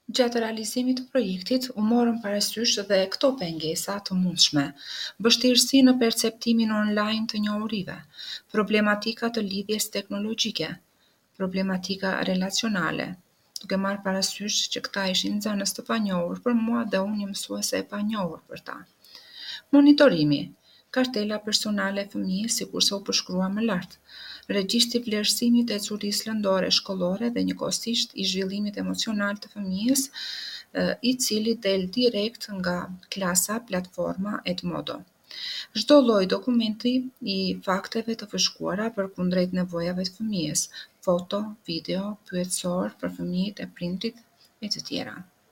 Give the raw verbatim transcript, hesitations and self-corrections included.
Gjatë realizimit të projektit, u morën parasysh dhe këto pengesa të mundshme: vështirësi në perceptimin online të njohurive, problematika të lidhjes teknologjike, problematika relacionale, duke marrë parasysh që këta ishin nxënës të panjohur për mua dhe unë një mësuese e panjohur për ta. Monitorimi, kartela personale e fëmijës sikurse u përshkrua më lart, regjistri vlerësimit e curisë lëndore shkollore dhe njëkohësisht i zhvillimit emocional të fëmijës, i cili del direkt nga klasa, platforma Edmodo. Çdo lloj dokumenti i fakteve të përshkruara përkundrejt nevojave të fëmijës, foto, video, pyetësor për fëmijët e prindrit e të tjera.